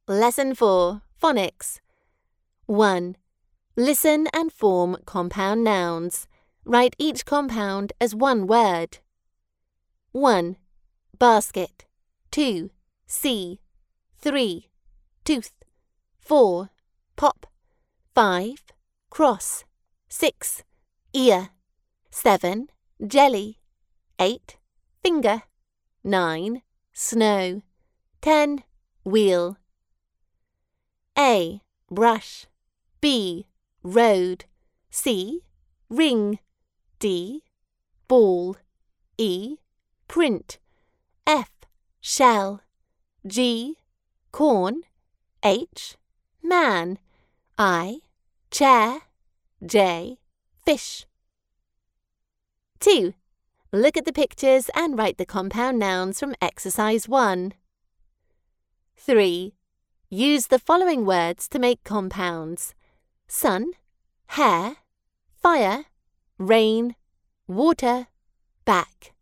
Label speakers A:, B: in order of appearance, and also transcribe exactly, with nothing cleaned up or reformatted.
A: Lesson four, Phonics. one. Listen and form compound nouns. Write each compound as one word. one. Basket. two. Sea. three. Tooth. four. Pop. five. Cross. six. Ear. seven. Jelly. eight. Finger. nine. Snow. ten. Wheel. A. Brush. B. Road. C. Ring. D. Ball. E. Print. F. Shell. G. Corn. H. Man. I. Chair. J. Fish. two. Look at the pictures and write the compound nouns from exercise one. three. Use the following words to make compounds: sun, hair, fire, rain, water, back.